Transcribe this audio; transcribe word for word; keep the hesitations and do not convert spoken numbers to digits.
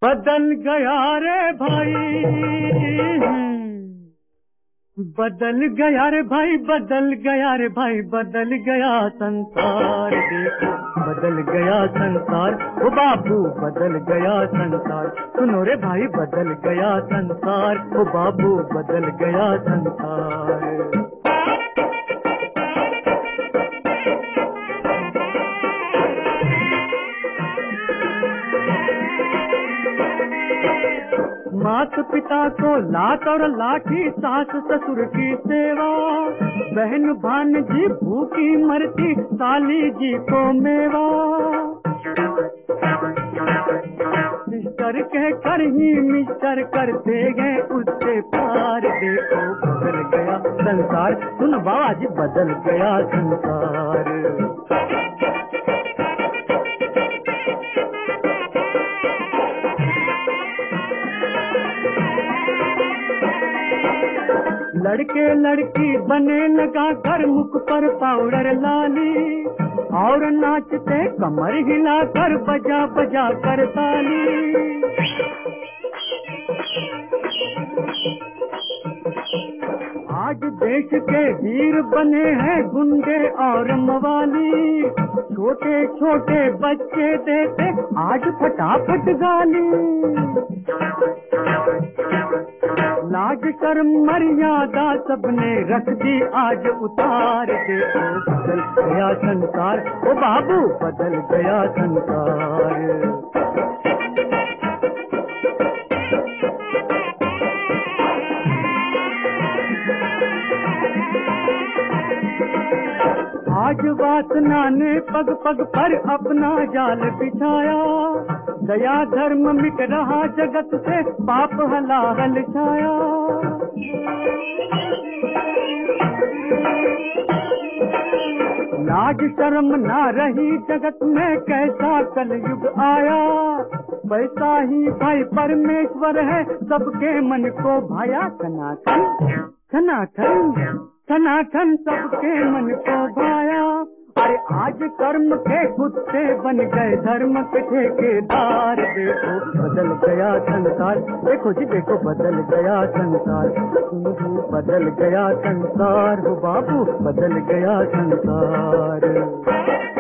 बदल गया रे भाई, बदल गया रे भाई, बदल गया रे भाई, बदल गया संसार। देखो बदल गया संसार, ओ बाबू बदल गया संसार। सुनो रे भाई बदल गया संसार, ओ बाबू बदल गया संसार। मात पिता को लात और लाठी, सास ससुर की सेवा, बहन भानजी भूखी मरती, साली जी को मेवा। सिस्टर कह कर ही मिस्टर करते गए उससे प्यार। देखो बदल गया संसार, सुन बाबा जी बदल गया संसार। लड़के लड़की बने लगा कर, मुख पर पाउडर लाली, और नाचते कमर हिला कर, बजा बजा कर ताली। आज देश के वीर बने हैं गुंडे और मवाली, छोटे छोटे बच्चे देते आज फटाफट गाली। लाज शर्म मर्यादा सबने रख दी आज उतार। देखो बदल गया संसार, ओ बाबू बदल गया संसार। आज वासना ने पग पग पर अपना जाल बिछाया, दया धर्म मिट रहा जगत से, पाप हलाहल छाया। लाज शर्म ना रही जगत में, कैसा कलयुग आया। वैसा ही भाई परमेश्वर है, सबके मन को भाया। सनातन सनातन सनातन सबके मन को भाया। अरे आज कर्म के कुत्ते बन गए धर्म के ठेकेदार। देखो बदल गया संसार, देखो जी देखो बदल गया संसार। बदल गया संसार, हो बाबू बदल गया संसार।